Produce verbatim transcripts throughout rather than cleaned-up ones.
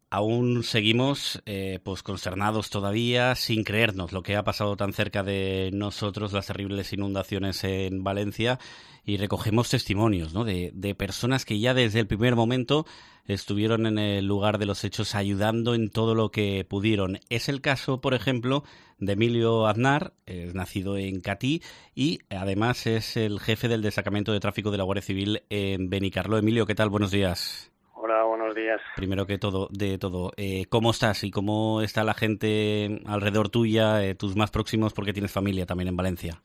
aún seguimos eh, pues consternados todavía, sin creernos lo que ha pasado tan cerca de nosotros, las terribles inundaciones en Valencia, y recogemos testimonios, ¿no?, de, de personas que ya desde el primer momento estuvieron en el lugar de los hechos ayudando en todo lo que pudieron. Es el caso, por ejemplo, de Emilio Aznar, es nacido en Catí y además es el jefe del destacamento de tráfico de la Guardia Civil en Benicarló. Emilio, ¿qué tal? Buenos días. Hola, buenos días. Primero que todo, de todo, eh, ¿cómo estás y cómo está la gente alrededor tuya, eh, tus más próximos, porque tienes familia también en Valencia?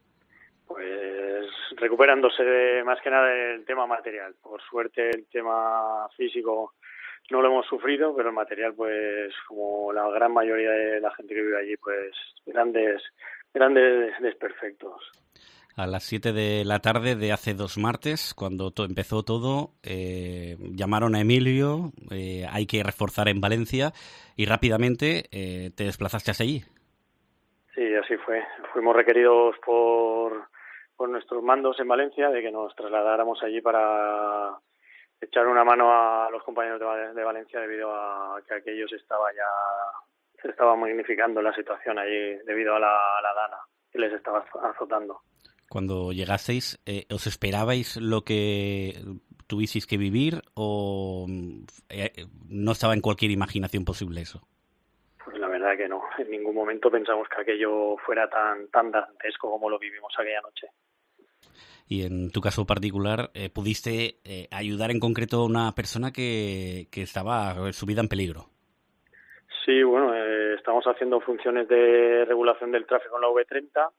Pues recuperándose de, más que nada del tema material. Por suerte el tema físico no lo hemos sufrido, pero el material, pues como la gran mayoría de la gente que vive allí, pues grandes, grandes desperfectos. A las siete de la tarde de hace dos martes, cuando to- empezó todo, eh, llamaron a Emilio, eh, hay que reforzar en Valencia, y rápidamente eh, te desplazaste hacia allí. Sí, así fue. Fuimos requeridos por, por nuestros mandos en Valencia de que nos trasladáramos allí para echar una mano a los compañeros de, Val- de Valencia debido a que aquello se estaba ya se estaba magnificando la situación allí debido a la, a la dana que les estaba azotando. Cuando llegasteis, eh, ¿os esperabais lo que tuvisteis que vivir o eh, no estaba en cualquier imaginación posible eso? Pues la verdad que no, en ningún momento pensamos que aquello fuera tan tan dantesco como lo vivimos aquella noche. Y en tu caso particular, eh, ¿pudiste eh, ayudar en concreto a una persona que, que estaba su vida en peligro? Sí, bueno, eh, estamos haciendo funciones de regulación del tráfico en la V treinta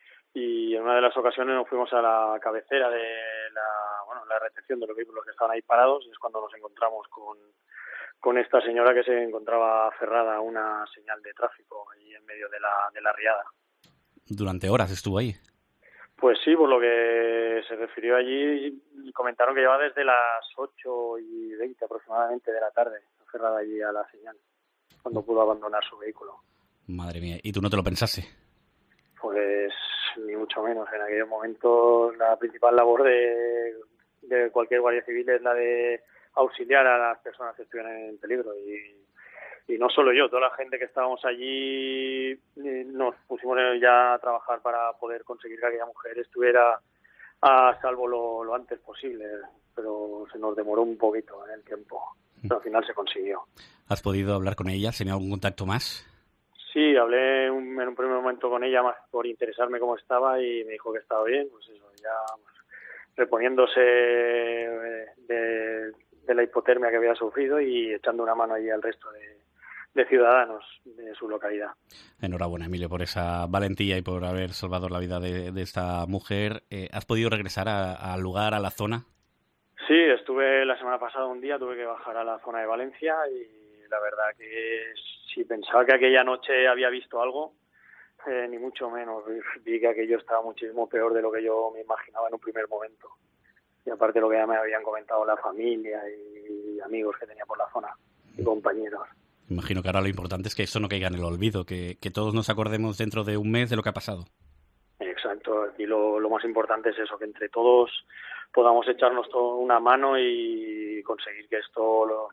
y en una de las ocasiones nos fuimos a la cabecera de la, bueno, la recepción de los vehículos que estaban ahí parados, y es cuando nos encontramos con, con esta señora que se encontraba aferrada a una señal de tráfico ahí en medio de la, de la riada. Durante horas estuvo ahí. Pues sí, por lo que se refirió allí, comentaron que llevaba desde las ocho y veinte aproximadamente de la tarde aferrada allí a la señal, cuando pudo abandonar su vehículo. Madre mía, ¿y tú no te lo pensaste? Pues ni mucho menos. En aquellos momentos la principal labor de, de cualquier guardia civil es la de auxiliar a las personas que estuvieran en peligro. Y, y no solo yo, toda la gente que estábamos allí nos pusimos ya a trabajar para poder conseguir que aquella mujer estuviera a salvo lo, lo antes posible, pero se nos demoró un poquito en el tiempo, pero al final se consiguió. ¿Has podido hablar con ella? ¿Has tenido algún contacto más? Sí, hablé un, en un primer momento con ella más por interesarme cómo estaba y me dijo que estaba bien, pues eso, ya pues, reponiéndose de, de la hipotermia que había sufrido y echando una mano allí al resto de, de ciudadanos de su localidad. Enhorabuena, Emilio, por esa valentía y por haber salvado la vida de, de esta mujer. Eh, ¿Has podido regresar al lugar, a la zona? Sí, estuve la semana pasada un día, tuve que bajar a la zona de Valencia y la verdad que si pensaba que aquella noche había visto algo, eh, ni mucho menos. Vi que aquello estaba muchísimo peor de lo que yo me imaginaba en un primer momento. Y aparte lo que ya me habían comentado la familia y amigos que tenía por la zona y compañeros. Imagino que ahora lo importante es que esto no caiga en el olvido, que, que todos nos acordemos dentro de un mes de lo que ha pasado. Exacto, y lo, lo más importante es eso, que entre todos podamos echarnos todo una mano y conseguir que esto lo,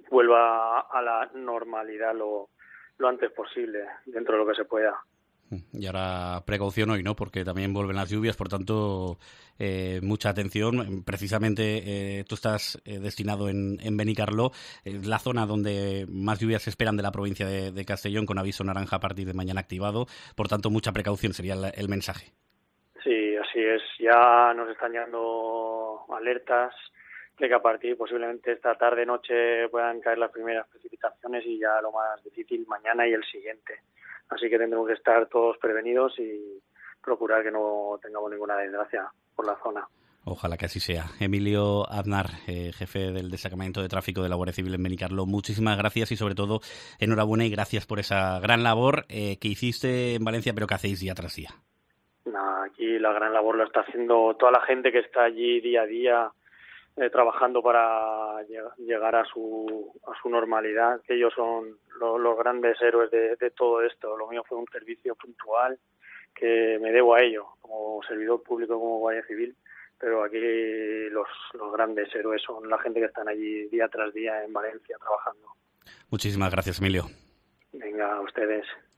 vuelva a la normalidad lo, lo antes posible, dentro de lo que se pueda. Y ahora precaución hoy, ¿no? Porque también vuelven las lluvias, por tanto, eh, mucha atención. Precisamente eh, tú estás eh, destinado en, en Benicarló, eh, la zona donde más lluvias se esperan de la provincia de, de Castellón, con aviso naranja a partir de mañana activado. Por tanto, mucha precaución sería el, el mensaje. Sí, así es. Ya nos están llegando alertas de que a partir posiblemente esta tarde noche puedan caer las primeras precipitaciones y ya lo más difícil mañana y el siguiente. Así que tendremos que estar todos prevenidos y procurar que no tengamos ninguna desgracia por la zona. Ojalá que así sea. Emilio Aznar, eh, jefe del destacamento de tráfico de la Guardia Civil en Benicarló, muchísimas gracias y sobre todo enhorabuena y gracias por esa gran labor eh, que hiciste en Valencia, pero que hacéis día tras día. Nah, aquí la gran labor lo está haciendo toda la gente que está allí día a día eh, trabajando para lleg- llegar a su a su normalidad, que ellos son lo, los grandes héroes de, de todo esto. Lo mío fue un servicio puntual que me debo a ello, como servidor público, como guardia civil, pero aquí los, los grandes héroes son la gente que están allí día tras día en Valencia trabajando. Muchísimas gracias, Emilio. Venga, a ustedes.